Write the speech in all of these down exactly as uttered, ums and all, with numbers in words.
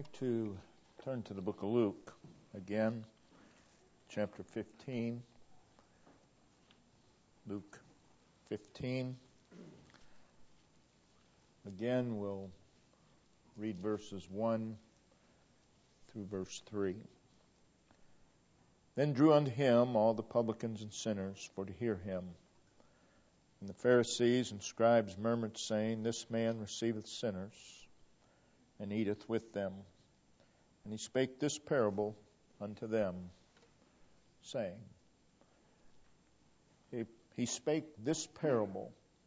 I'd like to turn to the book of Luke again, chapter fifteen. Luke fifteen. Again, we'll read verses one through verse three. Then drew unto him all the publicans and sinners for to hear him. And the Pharisees and scribes murmured, saying, This man receiveth sinners, and eateth with them. And he spake this parable unto them, saying, He, he spake this parable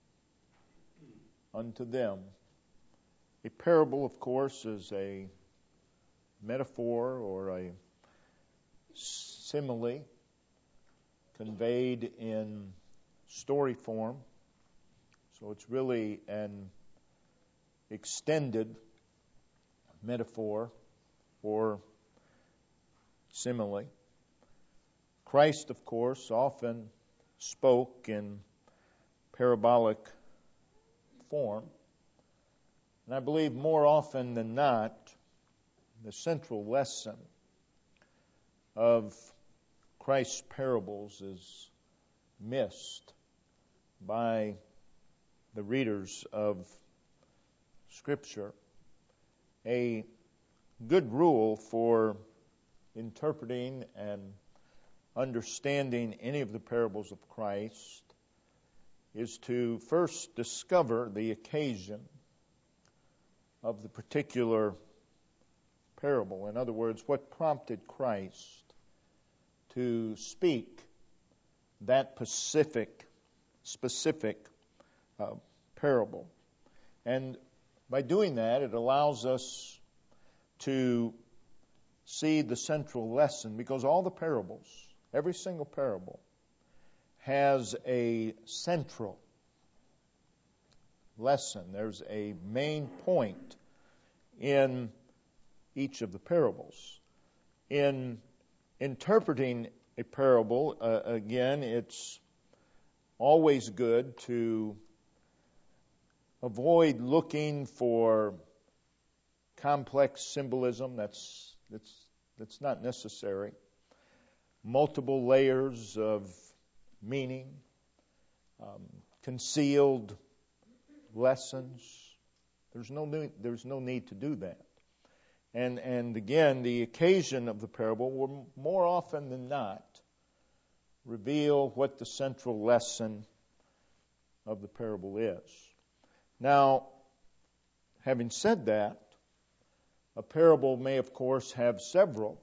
unto them. A parable, of course, is a metaphor or a simile conveyed in story form. So it's really an extended metaphor or simile. Christ, of course, often spoke in parabolic form. And I believe more often than not, the central lesson of Christ's parables is missed by the readers of Scripture. A good rule for interpreting and understanding any of the parables of Christ is to first discover the occasion of the particular parable. In other words, what prompted Christ to speak that specific, specific uh, parable. And by doing that, it allows us to see the central lesson, because all the parables, every single parable, has a central lesson. There's a main point in each of the parables. In interpreting a parable, uh, again, it's always good to avoid looking for complex symbolism. That's that's that's not necessary. Multiple layers of meaning, um, concealed lessons. There's no need, there's no need to do that. And and again, the occasion of the parable will more often than not reveal what the central lesson of the parable is. Now, having said that, a parable may, of course, have several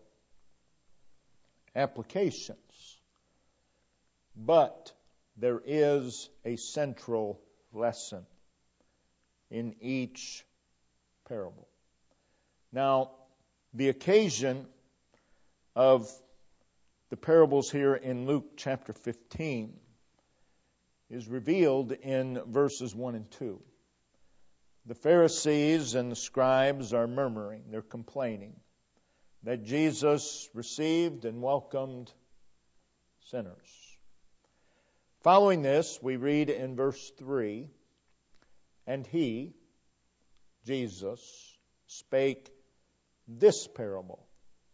applications, but there is a central lesson in each parable. Now, the occasion of the parables here in Luke chapter fifteen is revealed in verses one and two. The Pharisees and the scribes are murmuring, they're complaining that Jesus received and welcomed sinners. Following this, we read in verse three, and he, Jesus, spake this parable,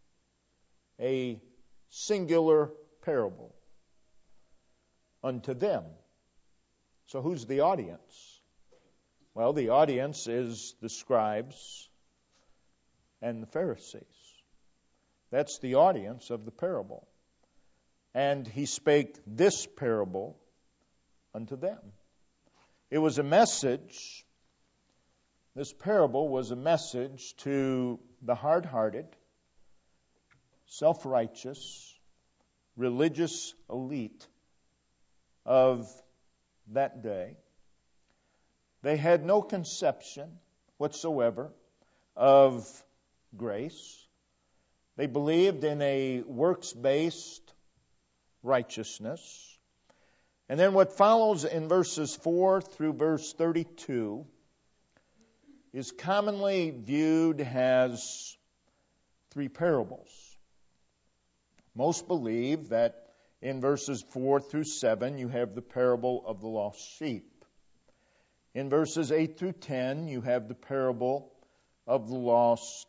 a singular parable, unto them. So who's the audience? Well, the audience is the scribes and the Pharisees. That's the audience of the parable. And he spake this parable unto them. It was a message, this parable was a message to the hard-hearted, self-righteous, religious elite of that day. They had no conception whatsoever of grace. They believed in a works-based righteousness. And then what follows in verses four through verse thirty-two is commonly viewed as three parables. Most believe that in verses four through seven you have the parable of the lost sheep. In verses eight through ten you have the parable of the lost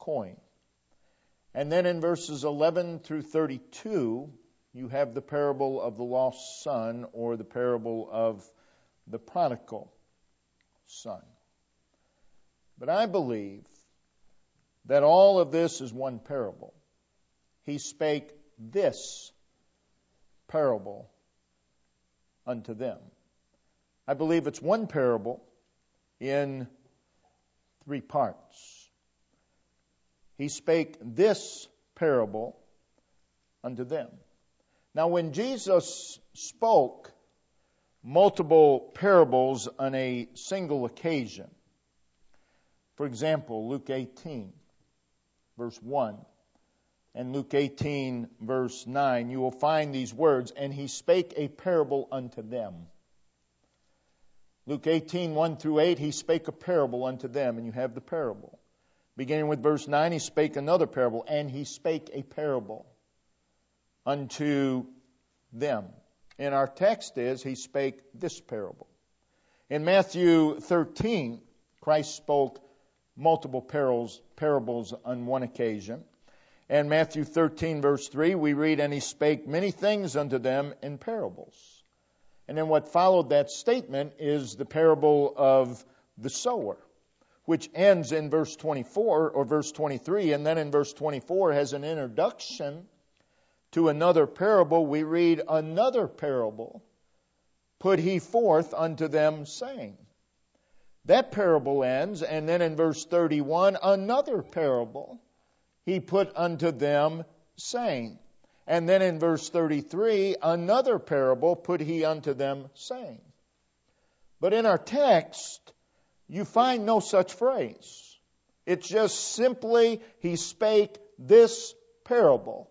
coin. And then in verses eleven through thirty-two, you have the parable of the lost son, or the parable of the prodigal son. But I believe that all of this is one parable. He spake this parable unto them. I believe it's one parable in three parts. He spake this parable unto them. Now, when Jesus spoke multiple parables on a single occasion, for example, Luke eighteen, verse one, and Luke eighteen, verse nine, you will find these words, and he spake a parable unto them. Luke eighteen, one through eight, he spake a parable unto them, and you have the parable. Beginning with verse nine, he spake another parable, and he spake a parable unto them. And our text is, he spake this parable. In Matthew thirteen, Christ spoke multiple parables, parables on one occasion. And Matthew thirteen, verse three, we read, and he spake many things unto them in parables. And then what followed that statement is the parable of the sower, which ends in verse twenty-four or verse twenty-three, and then in verse twenty-four has an introduction to another parable. We read, another parable put he forth unto them, saying. That parable ends, and then in verse thirty-one, another parable he put unto them, saying. And then in verse thirty-three, another parable put he unto them, saying. But in our text, you find no such phrase. It's just simply, he spake this parable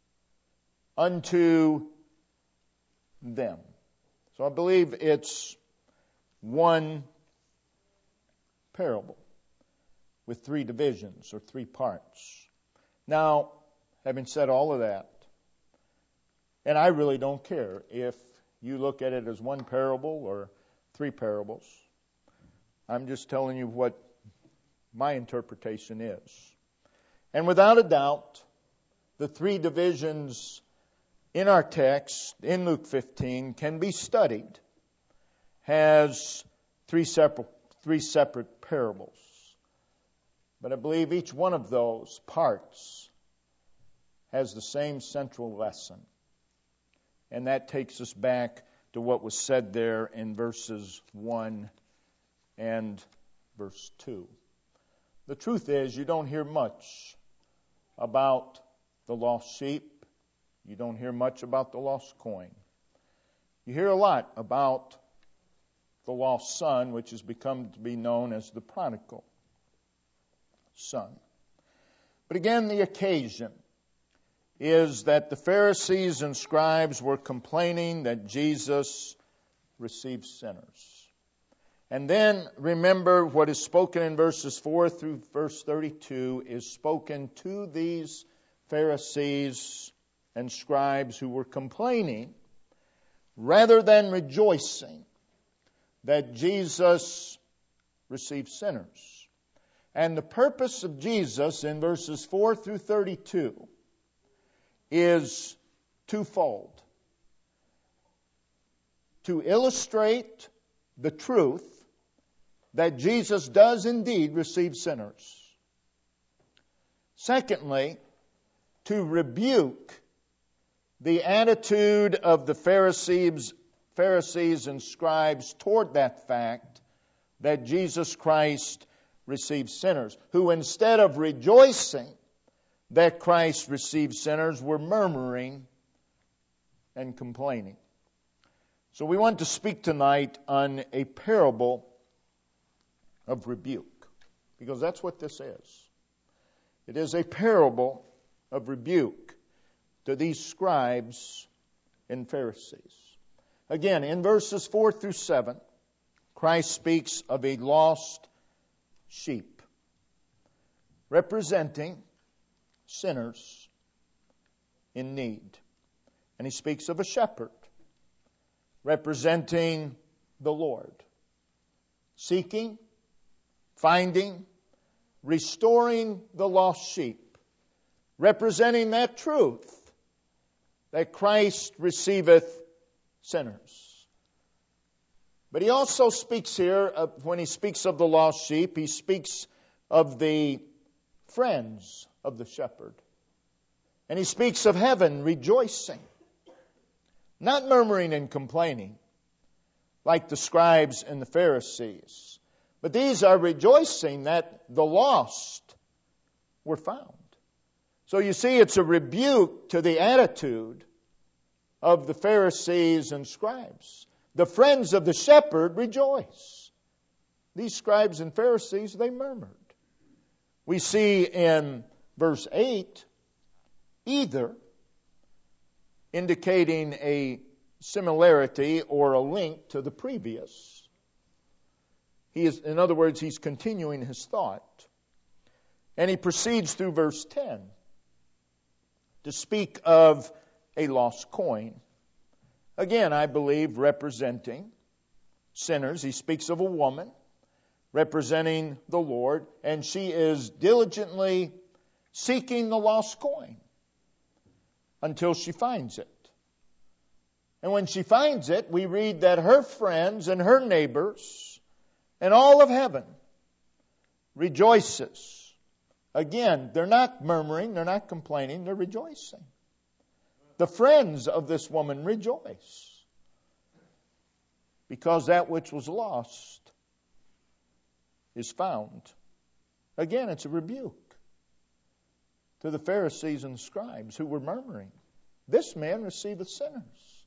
unto them. So I believe it's one parable with three divisions or three parts. Now, having said all of that, and I really don't care if you look at it as one parable or three parables. I'm just telling you what my interpretation is. And without a doubt, the three divisions in our text, in Luke fifteen, can be studied as three separate, three separate parables. But I believe each one of those parts has the same central lesson. And that takes us back to what was said there in verses one and verse two. The truth is, you don't hear much about the lost sheep. You don't hear much about the lost coin. You hear a lot about the lost son, which has become to be known as the prodigal son. But again, the occasion is that the Pharisees and scribes were complaining that Jesus receives sinners. And then remember what is spoken in verses four through verse thirty-two is spoken to these Pharisees and scribes who were complaining rather than rejoicing that Jesus receives sinners. And the purpose of Jesus in verses four through thirty-two is twofold. To illustrate the truth that Jesus does indeed receive sinners. Secondly, to rebuke the attitude of the Pharisees, Pharisees and scribes toward that fact that Jesus Christ receives sinners, who instead of rejoicing that Christ receives sinners were murmuring and complaining. So we want to speak tonight on a parable of rebuke, because that's what this is. It is a parable of rebuke to these scribes and Pharisees. Again, in verses four through seven, Christ speaks of a lost sheep, representing sinners in need. And he speaks of a shepherd, representing the Lord, seeking, finding, restoring the lost sheep, representing that truth that Christ receiveth sinners. But he also speaks here, of, when he speaks of the lost sheep, he speaks of the friends of the shepherd. And he speaks of heaven rejoicing, not murmuring and complaining like the scribes and the Pharisees. But these are rejoicing that the lost were found. So you see, it's a rebuke to the attitude of the Pharisees and scribes. The friends of the shepherd rejoice. These scribes and Pharisees, they murmured. We see in verse eight, either, indicating a similarity or a link to the previous. He is, in other words, he's continuing his thought. And he proceeds through verse ten to speak of a lost coin. Again, I believe representing sinners. He speaks of a woman representing the Lord, and she is diligently seeking the lost coin until she finds it. And when she finds it, we read that her friends and her neighbors and all of heaven rejoices. Again, they're not murmuring, they're not complaining, they're rejoicing. The friends of this woman rejoice because that which was lost is found. Again, it's a rebuke to the Pharisees and scribes who were murmuring. This man receiveth sinners.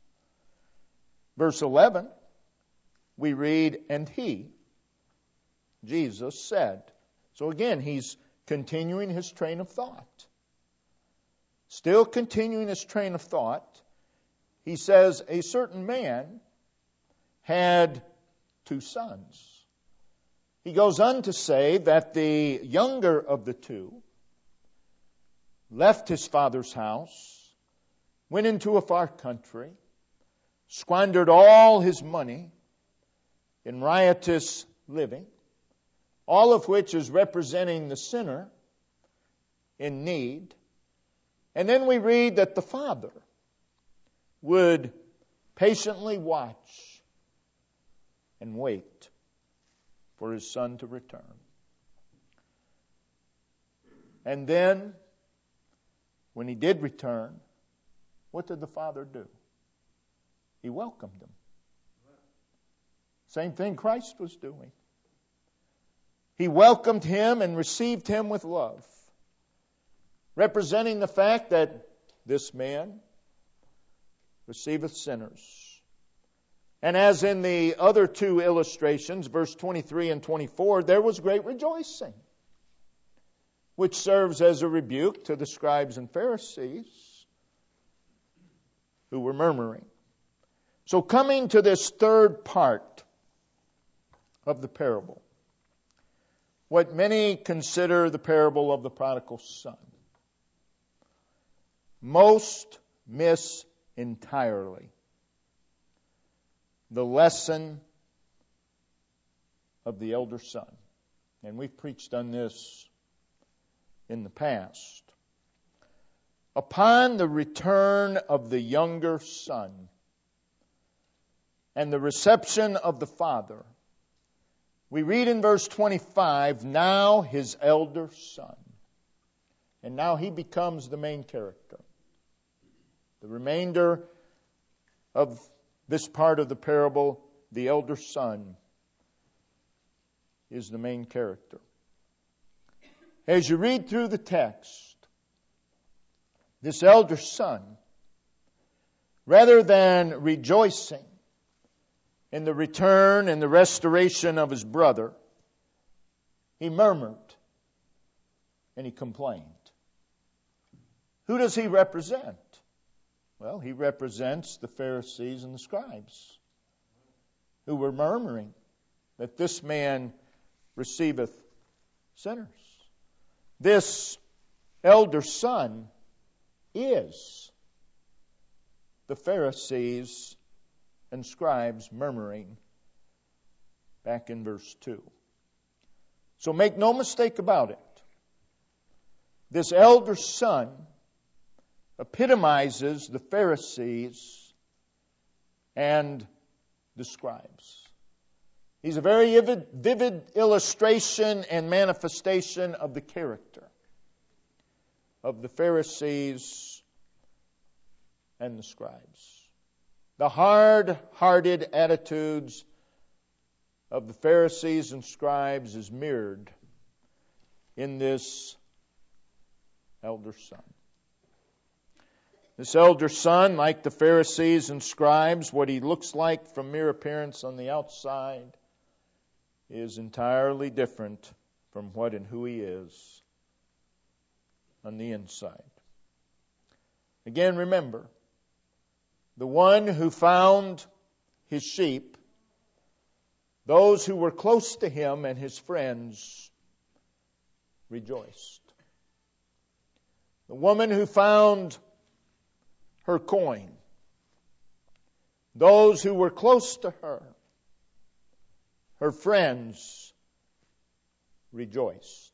Verse eleven, we read, and he, Jesus, said. So again, he's continuing his train of thought. Still continuing his train of thought, he says, a certain man had two sons. He goes on to say that the younger of the two left his father's house, went into a far country, squandered all his money in riotous living, all of which is representing the sinner in need. And then we read that the father would patiently watch and wait for his son to return. And then, when he did return, what did the father do? He welcomed him. Same thing Christ was doing. He welcomed him and received him with love, representing the fact that this man receiveth sinners. And as in the other two illustrations, verse twenty-three and twenty-four, there was great rejoicing, which serves as a rebuke to the scribes and Pharisees who were murmuring. So coming to this third part of the parable, what many consider the parable of the prodigal son, most miss entirely the lesson of the elder son. And we've preached on this in the past. Upon the return of the younger son and the reception of the father, we read in verse twenty-five, now his elder son. And now he becomes the main character. The remainder of this part of the parable, the elder son, is the main character. As you read through the text, this elder son, rather than rejoicing in the return and the restoration of his brother, he murmured and he complained. Who does he represent? Well, he represents the Pharisees and the scribes who were murmuring that this man receiveth sinners. This elder son is the Pharisees and scribes murmuring back in verse two. So make no mistake about it. This elder son epitomizes the Pharisees and the scribes. He's a very vivid, vivid illustration and manifestation of the character of the Pharisees and the scribes. The hard-hearted attitudes of the Pharisees and scribes is mirrored in this elder son. This elder son, like the Pharisees and scribes, what he looks like from mere appearance on the outside is entirely different from what and who he is on the inside. Again, remember, the one who found his sheep, those who were close to him and his friends, rejoiced. The woman who found her coin, those who were close to her, her friends, rejoiced.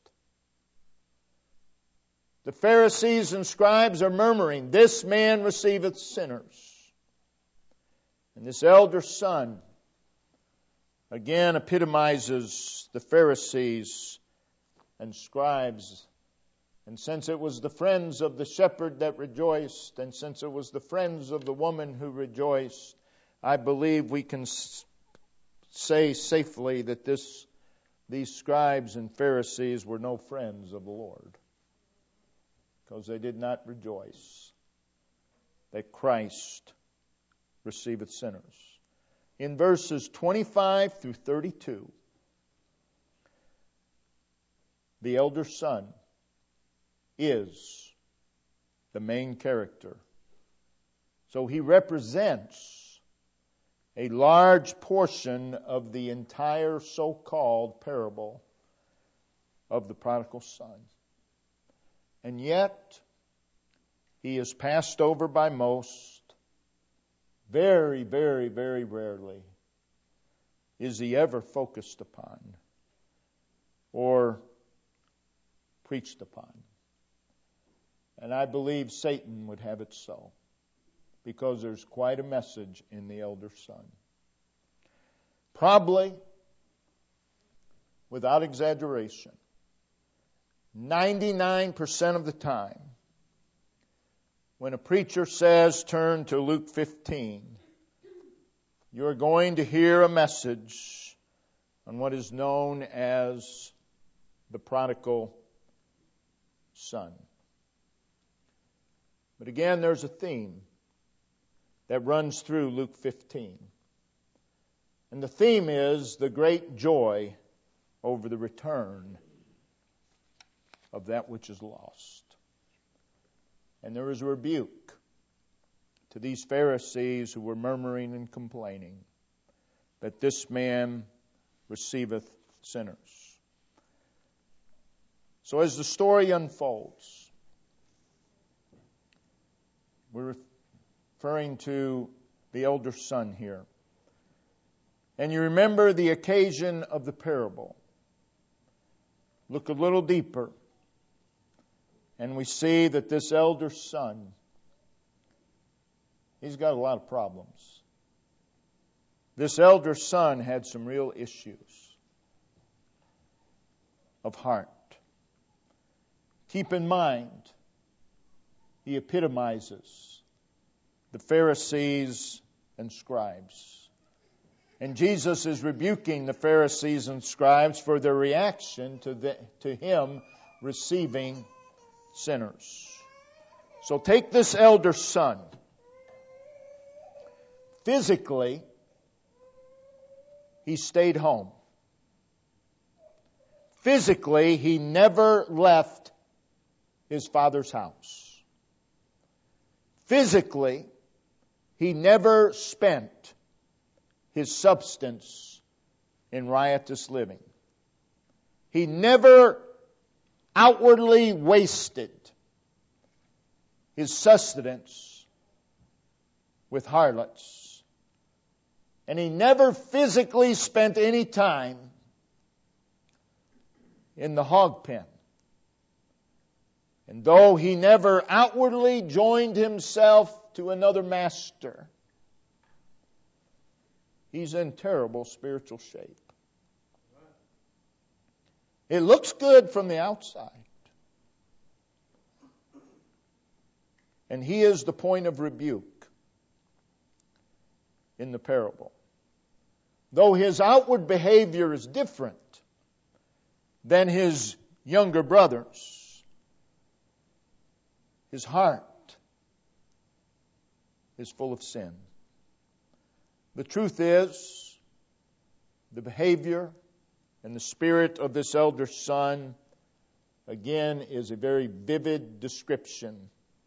The Pharisees and scribes are murmuring, "This man receiveth sinners." And this elder son again epitomizes the Pharisees and scribes. And since it was the friends of the shepherd that rejoiced, and since it was the friends of the woman who rejoiced, I believe we can say safely that this, these scribes and Pharisees were no friends of the Lord, because they did not rejoice that Christ receiveth sinners. In verses twenty-five through thirty-two, the elder son is the main character. So he represents a large portion of the entire so-called parable of the prodigal son. And yet, he is passed over by most. Very, very, very rarely is he ever focused upon or preached upon. And I believe Satan would have it so, because there's quite a message in the elder son. Probably, without exaggeration, ninety-nine percent of the time, when a preacher says, turn to Luke fifteen, you're going to hear a message on what is known as the prodigal son. But again, there's a theme that runs through Luke fifteen. And the theme is the great joy over the return of that which is lost. And there is a rebuke to these Pharisees who were murmuring and complaining that this man receiveth sinners. So as the story unfolds, we're referring to the elder son here. And you remember the occasion of the parable. Look a little deeper, and we see that this elder son, he's got a lot of problems. This elder son had some real issues of heart. Keep in mind, he epitomizes the Pharisees and scribes. And Jesus is rebuking the Pharisees and scribes for their reaction to, the, to him receiving sinners. So take this elder son. Physically, he stayed home. Physically, he never left his father's house. Physically, he never spent his substance in riotous living. He never outwardly wasted his sustenance with harlots. And he never physically spent any time in the hog pen. And though he never outwardly joined himself to another master, he's in terrible spiritual shape. It looks good from the outside. And he is the point of rebuke in the parable. Though his outward behavior is different than his younger brothers, his heart is full of sin. The truth is, the behavior and the spirit of this elder son, again, is a very vivid description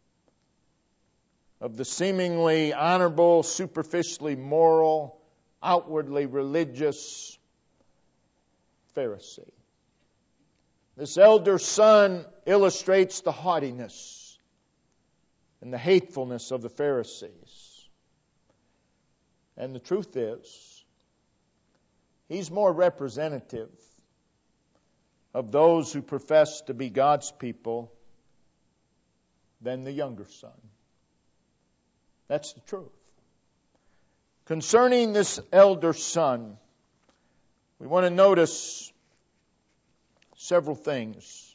of the seemingly honorable, superficially moral, outwardly religious Pharisee. This elder son illustrates the haughtiness and the hatefulness of the Pharisees. And the truth is, he's more representative of those who profess to be God's people than the younger son. That's the truth. Concerning this elder son, we want to notice several things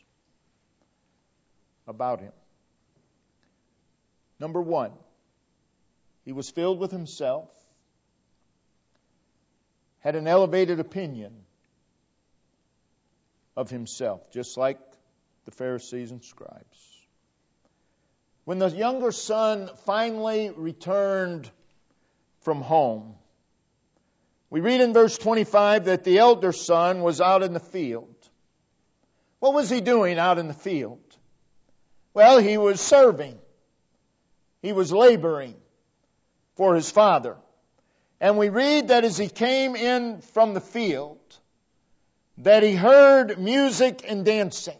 about him. Number one, he was filled with himself, had an elevated opinion of himself, just like the Pharisees and scribes. When the younger son finally returned from home, we read in verse twenty-five that the elder son was out in the field. What was he doing out in the field? Well, he was serving. He was laboring for his father. And we read that as he came in from the field, that he heard music and dancing.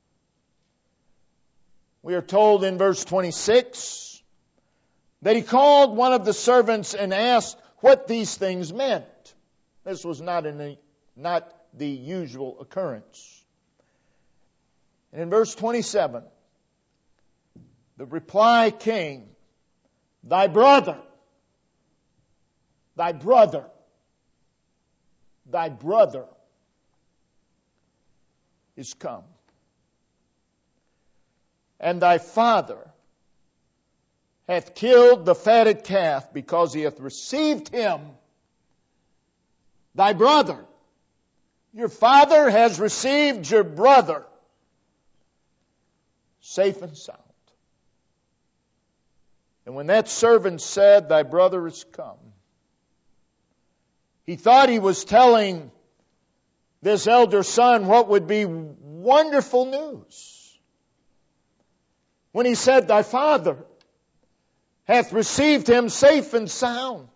We are told in verse twenty-six that he called one of the servants and asked what these things meant. This was not, an, not the usual occurrence. And in verse twenty-seven, the reply came, "Thy brother, thy brother, thy brother is come. And thy father hath killed the fatted calf because he hath received him, thy brother." Your father has received your brother safe and sound. And when that servant said, "Thy brother is come," he thought he was telling this elder son what would be wonderful news. When he said, "Thy father hath received him safe and sound,"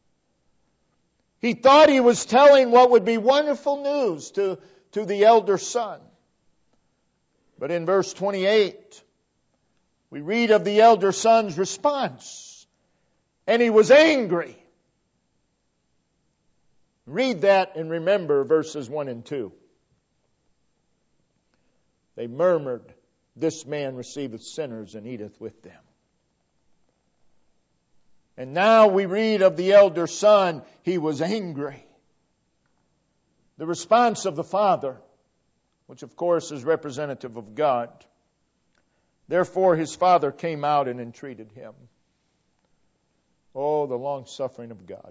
he thought he was telling what would be wonderful news to, to the elder son. But in verse twenty-eight, we read of the elder son's response. And he was angry. Read that and remember verses one and two. They murmured, "This man receiveth sinners and eateth with them." And now we read of the elder son, he was angry. The response of the father, which of course is representative of God. Therefore his father came out and entreated him. Oh, the long suffering of God.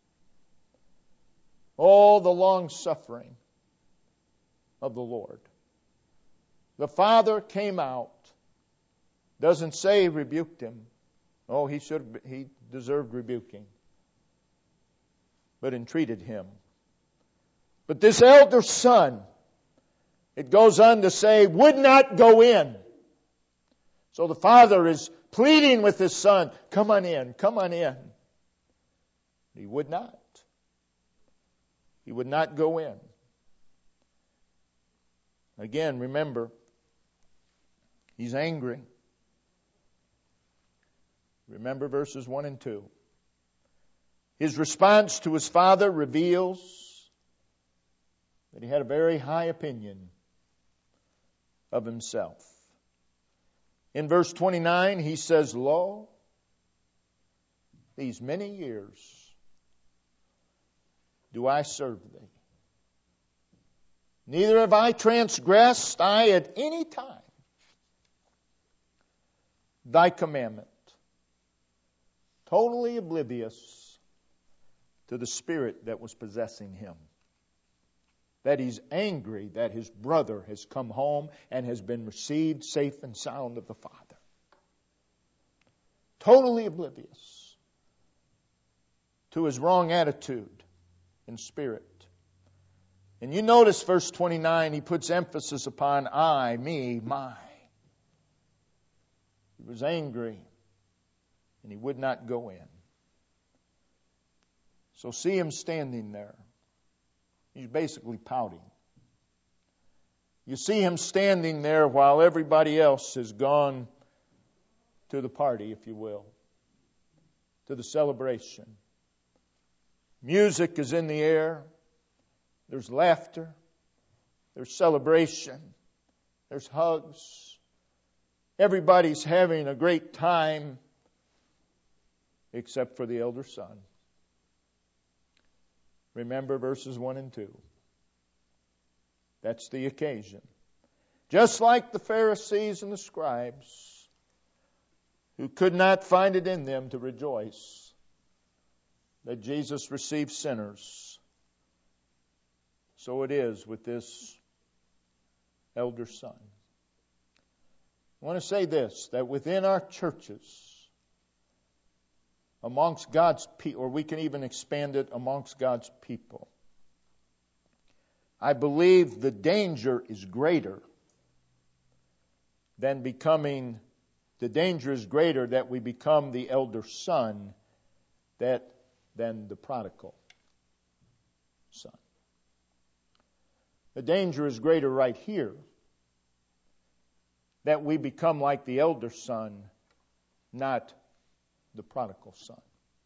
Oh, the long suffering of the Lord. The father came out. Doesn't say he rebuked him. Oh, he should he deserved rebuking. But entreated him. But this elder son, it goes on to say, would not go in. So the father is pleading with his son, "Come on in, come on in." He would not. He would not go in. Again, remember, he's angry. Remember verses one and two. His response to his father reveals that he had a very high opinion of himself. In verse twenty-nine, he says, Lo, these many years do I serve thee. Neither have I transgressed I at any time thy commandment. Totally oblivious to the spirit that was possessing him. That he's angry that his brother has come home and has been received safe and sound of the Father. Totally oblivious to his wrong attitude and spirit. And you notice verse twenty-nine, he puts emphasis upon I, me, my. He was angry and he would not go in. So see him standing there. He's basically pouting. You see him standing there while everybody else has gone to the party, if you will, to the celebration. Music is in the air. There's laughter. There's celebration. There's hugs. Everybody's having a great time except for the elder son. Remember verses one and two. That's the occasion. Just like the Pharisees and the scribes who could not find it in them to rejoice that Jesus received sinners, so it is with this elder son. I want to say this, that within our churches, amongst God's people, or we can even expand it amongst God's people, I believe the danger is greater than becoming, the danger is greater that we become the elder son that than the prodigal son. The danger is greater right here that we become like the elder son, not the prodigal son.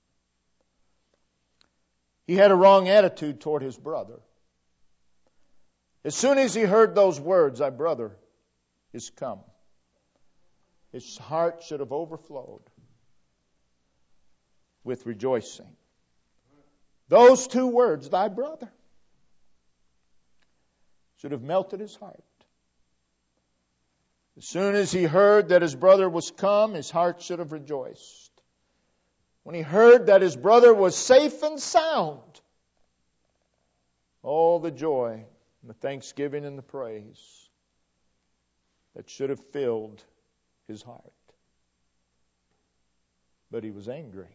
He had a wrong attitude toward his brother. As soon as he heard those words, thy brother is come, his heart should have overflowed with rejoicing. Those two words, thy brother, should have melted his heart. As soon as he heard that his brother was come, his heart should have rejoiced. When he heard that his brother was safe and sound, all the joy and the thanksgiving and the praise that should have filled his heart. But he was angry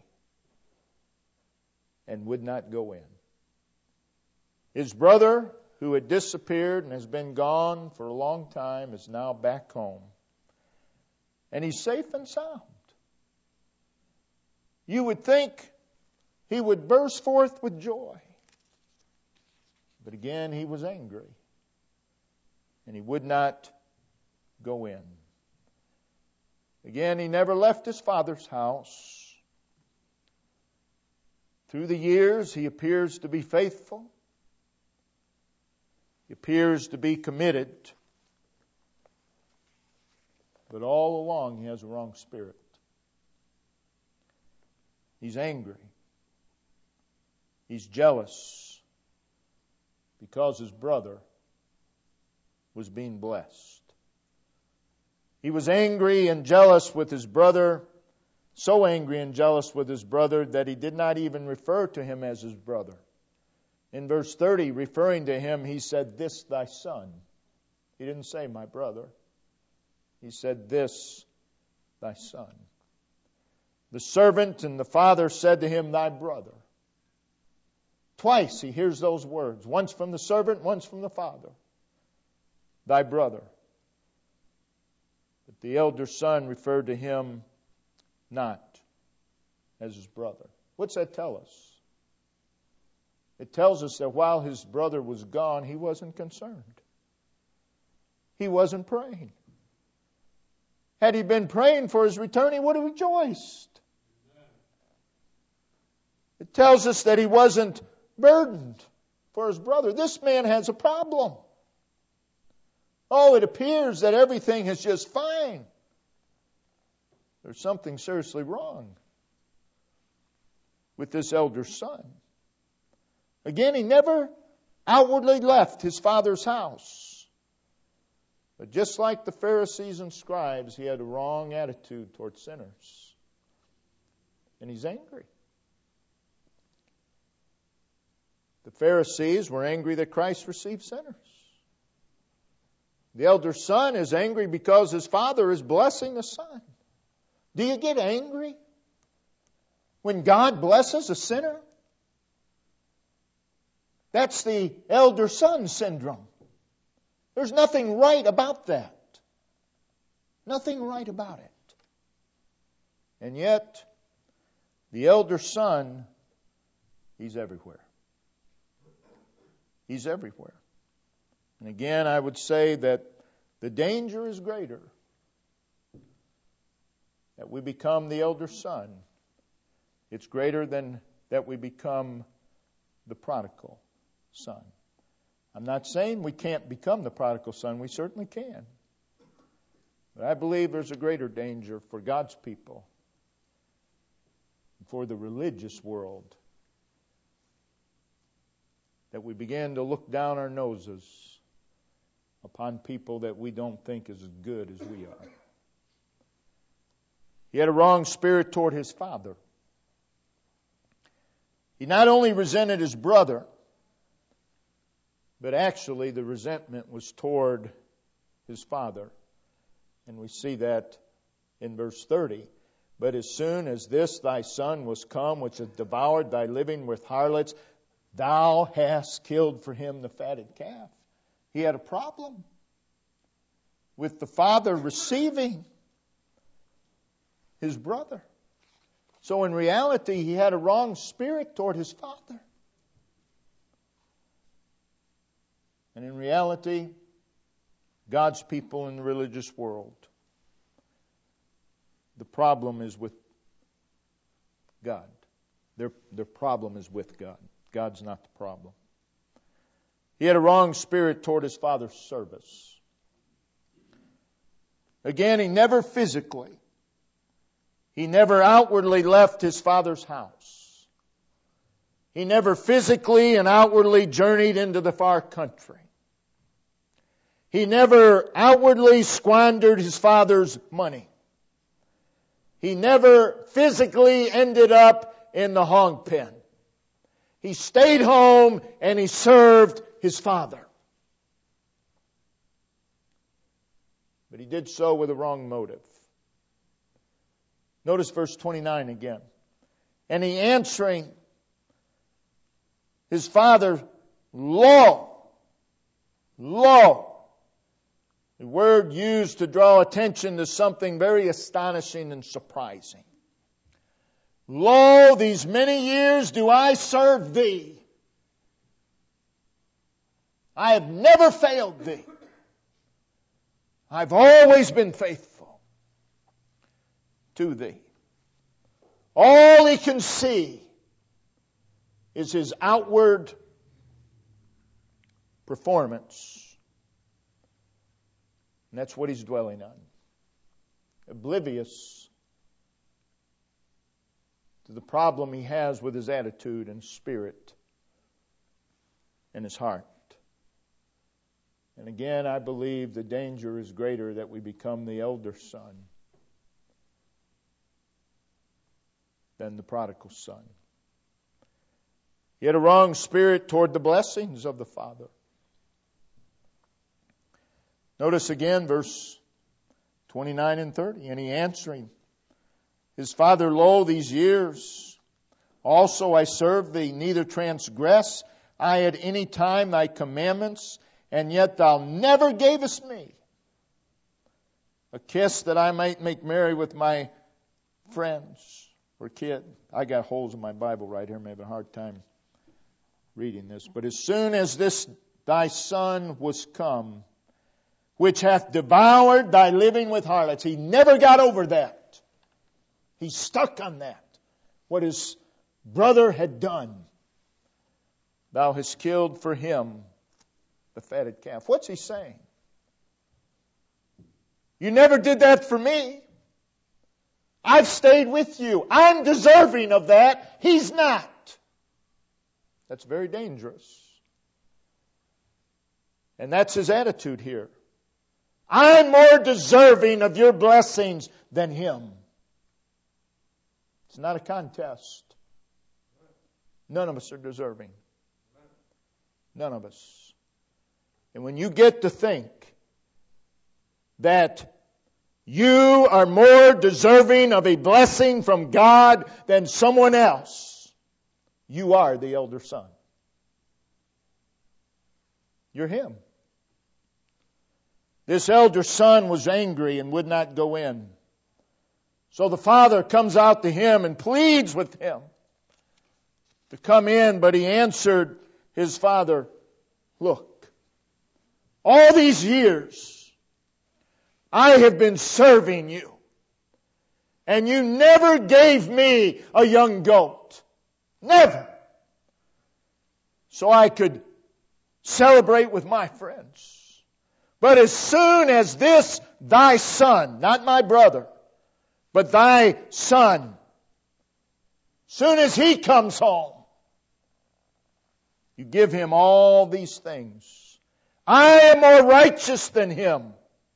and would not go in. His brother, who had disappeared and has been gone for a long time, is now back home. And he's safe and sound. You would think he would burst forth with joy. But again, he was angry. And he would not go in. Again, he never left his father's house. Through the years, he appears to be faithful. He appears to be committed. But all along, he has a wrong spirit. He's angry. He's jealous because his brother was being blessed. He was angry and jealous with his brother, so angry and jealous with his brother that he did not even refer to him as his brother. In verse thirty, referring to him, he said, this thy son. He didn't say my brother. He said, this thy son. The servant and the father said to him, thy brother. Twice he hears those words. Once from the servant, once from the father. Thy brother. But the elder son referred to him not as his brother. What's that tell us? It tells us that while his brother was gone, he wasn't concerned. He wasn't praying. Had he been praying for his return, he would have rejoiced. It tells us that he wasn't burdened for his brother. This man has a problem. Oh, it appears that everything is just fine. There's something seriously wrong with this elder son. Again, he never outwardly left his father's house. But just like the Pharisees and scribes, he had a wrong attitude toward sinners. And he's angry. The Pharisees were angry that Christ received sinners. The elder son is angry because his father is blessing the son. Do you get angry when God blesses a sinner? That's the elder son syndrome. There's nothing right about that. Nothing right about it. And yet, the elder son, he's everywhere. He's everywhere. And again, I would say that the danger is greater that we become the elder son. It's greater than that we become the prodigal son. I'm not saying we can't become the prodigal son. We certainly can. But I believe there's a greater danger for God's people, for the religious world, that we begin to look down our noses upon people that we don't think is as good as we are. He had a wrong spirit toward his father. He not only resented his brother, but actually the resentment was toward his father. And we see that in verse thirty. But as soon as this thy son was come, which hath devoured thy living with harlots, thou hast killed for him the fatted calf. He had a problem with the father receiving his brother. So in reality, he had a wrong spirit toward his father. And in reality, God's people in the religious world, the problem is with God. Their, their problem is with God. God's not the problem. He had a wrong spirit toward his father's service. Again, he never physically, he never outwardly left his father's house. He never physically and outwardly journeyed into the far country. He never outwardly squandered his father's money. He never physically ended up in the hog pen. He stayed home and he served his father. But he did so with a wrong motive. Notice verse twenty-nine again. And he answering his father, Lo, Lo. The word used to draw attention to something very astonishing and surprising. Lo, these many years do I serve thee. I have never failed thee. I've always been faithful to thee. All he can see is his outward performance. And that's what he's dwelling on. Oblivious to the problem he has with his attitude and spirit and his heart. And again, I believe the danger is greater that we become the elder son than the prodigal son. He had a wrong spirit toward the blessings of the father. Notice again verse twenty-nine and thirty. And he answering his father, Lo, these years also I served thee, neither transgress I at any time thy commandments, and yet thou never gavest me a kiss that I might make merry with my friends or kid. I got holes in my Bible right here. I'm having a hard time reading this. But as soon as this thy son was come, which hath devoured thy living with harlots. He never got over that. He stuck on that. What his brother had done. Thou hast killed for him the fatted calf. What's he saying? You never did that for me. I've stayed with you. I'm deserving of that. He's not. That's very dangerous. And that's his attitude here. I'm more deserving of your blessings than him. It's not a contest. None of us are deserving. None of us. And when you get to think that you are more deserving of a blessing from God than someone else, you are the elder son. You're him. This elder son was angry and would not go in. So the father comes out to him and pleads with him to come in, but he answered his father, look, all these years I have been serving you, and you never gave me a young goat. Never. So I could celebrate with my friends. But as soon as this thy son, not my brother, but thy son, soon as he comes home, you give him all these things. I am more righteous than him.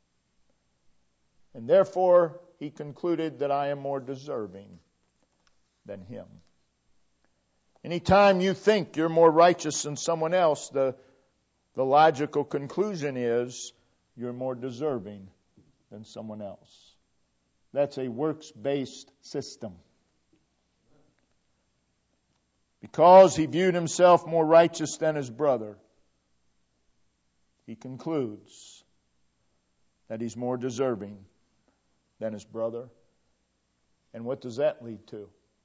And therefore, he concluded that I am more deserving than him. Anytime you think you're more righteous than someone else, the, the logical conclusion is you're more deserving than someone else. That's a works-based system. Because he viewed himself more righteous than his brother, he concludes that he's more deserving than his brother. And what does that lead to?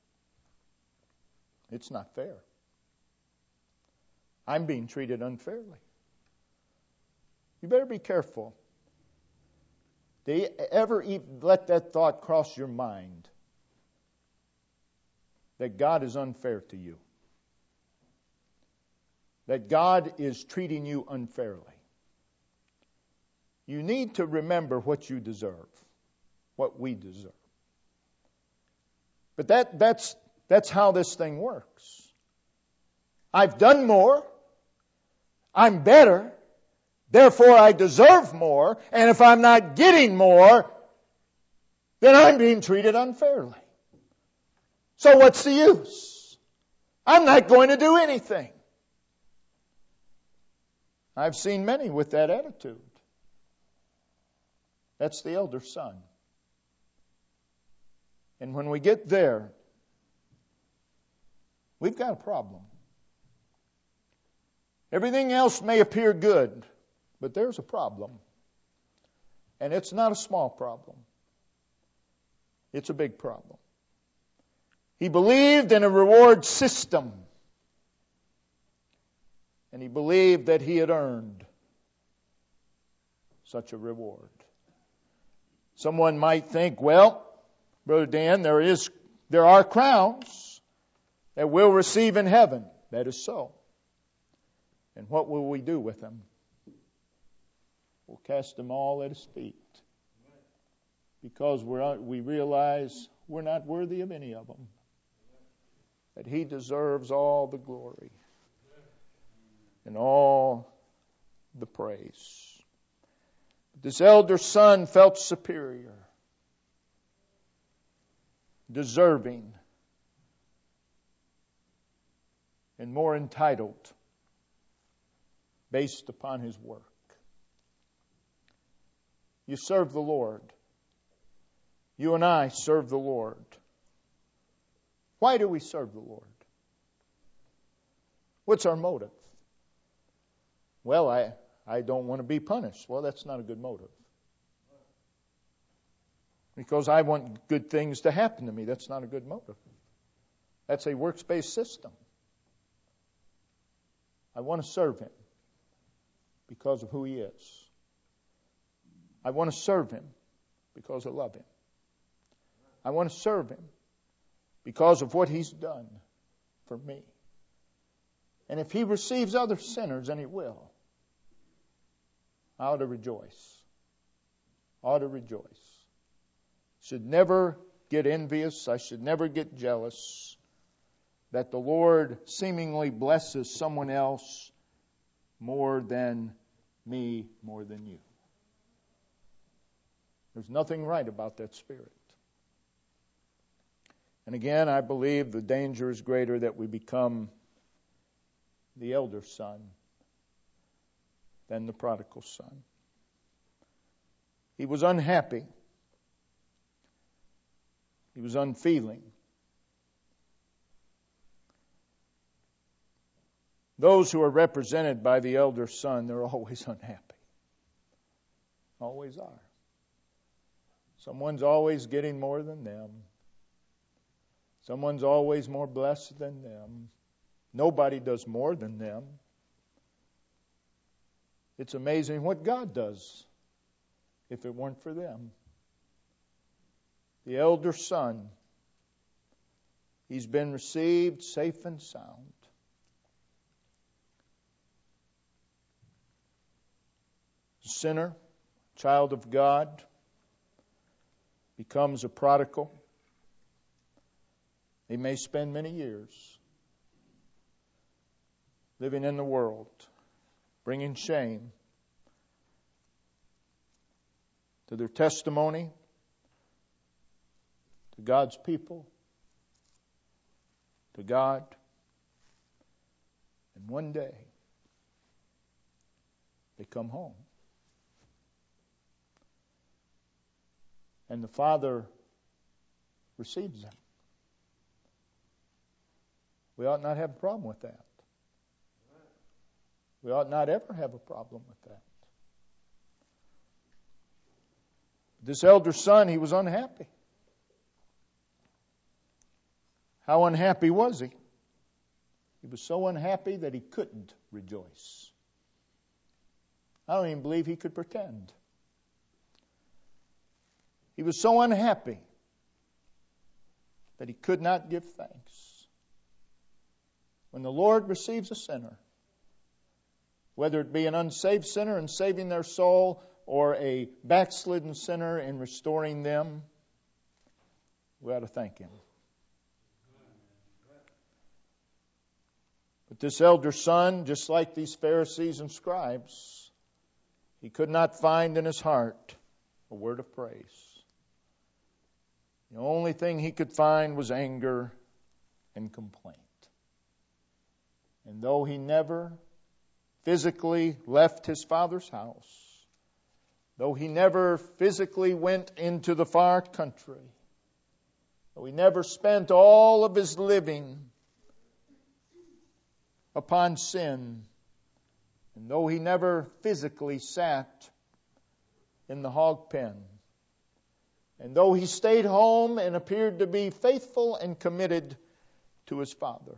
It's not fair. I'm being treated unfairly. You better be careful. Do you ever even let that thought cross your mind that God is unfair to you? That God is treating you unfairly? You need to remember what you deserve, what we deserve. But that, that's, that's how this thing works. I've done more. I'm better. Therefore, I deserve more. And if I'm not getting more, then I'm being treated unfairly. So what's the use? I'm not going to do anything. I've seen many with that attitude. That's the elder son. And when we get there, we've got a problem. Everything else may appear good, but there's a problem. And it's not a small problem. It's a big problem. He believed in a reward system. And he believed that he had earned such a reward. Someone might think, well, Brother Dan, there is, there are crowns that we'll receive in heaven. That is so. And what will we do with them? We'll cast them all at his feet. Because we're, we realize we're not worthy of any of them. That he deserves all the glory and all the praise. This elder son felt superior, deserving, and more entitled based upon his work. You serve the Lord. You and I serve the Lord. Why do we serve the Lord? What's our motive? Well, I, I don't want to be punished. Well, that's not a good motive. Because I want good things to happen to me. That's not a good motive. That's a works-based system. I want to serve him because of who he is. I want to serve him because I love him. I want to serve him because of what he's done for me. And if he receives other sinners, and he will, I ought to rejoice. I ought to rejoice. Should never get envious. I should never get jealous that the Lord seemingly blesses someone else more than me, more than you. There's nothing right about that spirit. And again, I believe the danger is greater that we become the elder son than the prodigal son. He was unhappy. He was unfeeling. Those who are represented by the elder son, they're always unhappy. Always are. Someone's always getting more than them. Someone's always more blessed than them. Nobody does more than them. It's amazing what God does if it weren't for them. The elder son, he's been received safe and sound. Sinner, child of God, becomes a prodigal. He may spend many years living in the world, bringing shame to their testimony, to God's people, to God. And one day, they come home. And the Father receives them. We ought not have a problem with that. We ought not ever have a problem with that. This elder son, he was unhappy. How unhappy was he? He was so unhappy that he couldn't rejoice. I don't even believe he could pretend. He was so unhappy that he could not give thanks. When the Lord receives a sinner, whether it be an unsaved sinner in saving their soul or a backslidden sinner in restoring them, we ought to thank Him. But this elder son, just like these Pharisees and scribes, he could not find in his heart a word of praise. The only thing he could find was anger and complaint. And though he never physically left his father's house, though he never physically went into the far country, though he never spent all of his living upon sin, and though he never physically sat in the hog pen, and though he stayed home and appeared to be faithful and committed to his father,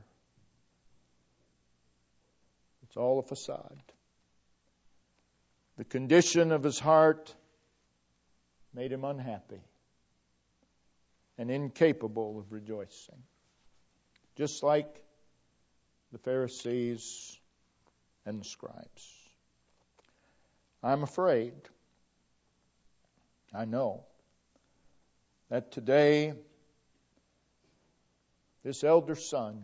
it's all a facade. The condition of his heart made him unhappy and incapable of rejoicing. Just like the Pharisees and the scribes. I'm afraid, I know, that today this elder son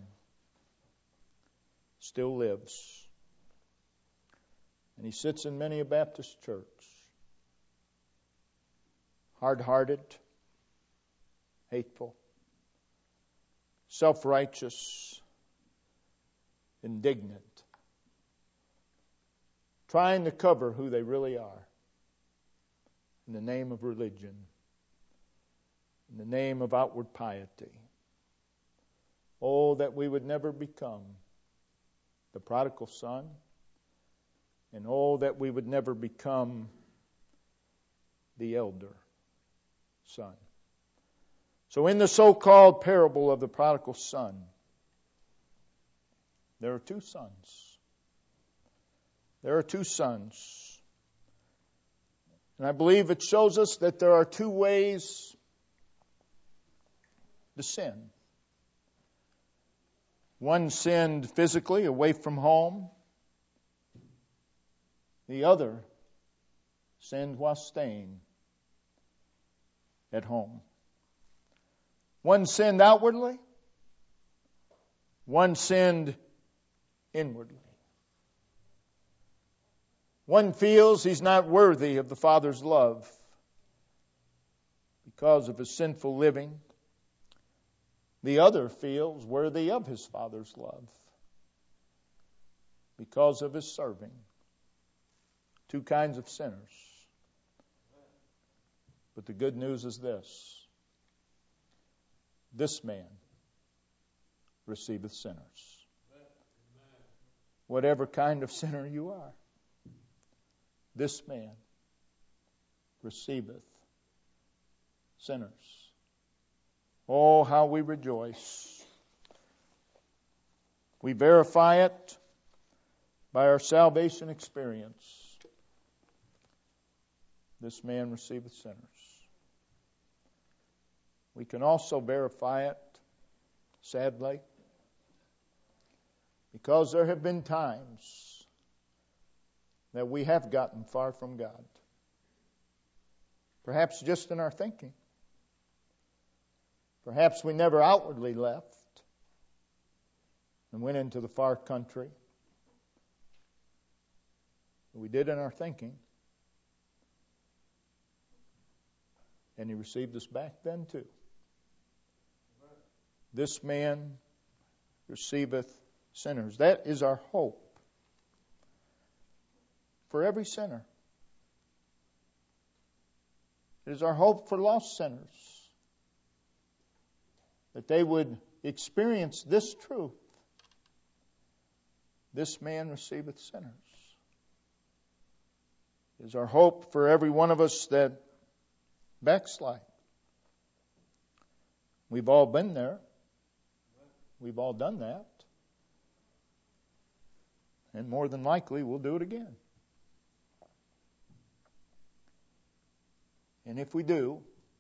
still lives. And he sits in many a Baptist church, hard-hearted, hateful, self-righteous, indignant, trying to cover who they really are in the name of religion, in the name of outward piety. Oh, that we would never become the prodigal son, and oh, that we would never become the elder son. So in the so-called parable of the prodigal son, there are two sons. There are two sons. And I believe it shows us that there are two ways to sin. One sinned physically, away from home. The other sinned while staying at home. One sinned outwardly, one sinned inwardly. One feels he's not worthy of the Father's love because of his sinful living. The other feels worthy of his Father's love because of his serving. Two kinds of sinners. But the good news is this: this man receiveth sinners. Whatever kind of sinner you are, this man receiveth sinners. Oh, how we rejoice. We verify it by our salvation experience. This man receiveth sinners. We can also verify it, sadly, because there have been times that we have gotten far from God. Perhaps just in our thinking. Perhaps we never outwardly left and went into the far country. We did in our thinking. And He received us back then too. This man receiveth sinners. That is our hope for every sinner. It is our hope for lost sinners, that they would experience this truth. This man receiveth sinners. It is our hope for every one of us that backslide. We've all been there. We've all done that. And more than likely, we'll do it again. And if we do,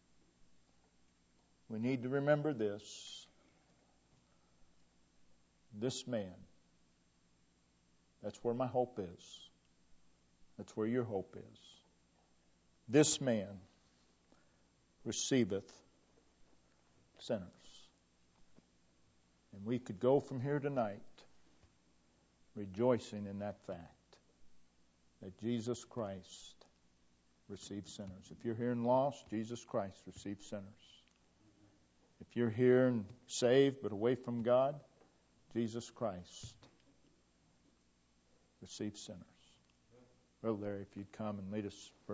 we need to remember this. This man. That's where my hope is. That's where your hope is. This man receiveth sinners. And we could go from here tonight rejoicing in that fact that Jesus Christ receives sinners. If you're here and lost, Jesus Christ receives sinners. If you're here and saved but away from God, Jesus Christ receives sinners. Brother Larry, if you'd come and lead us.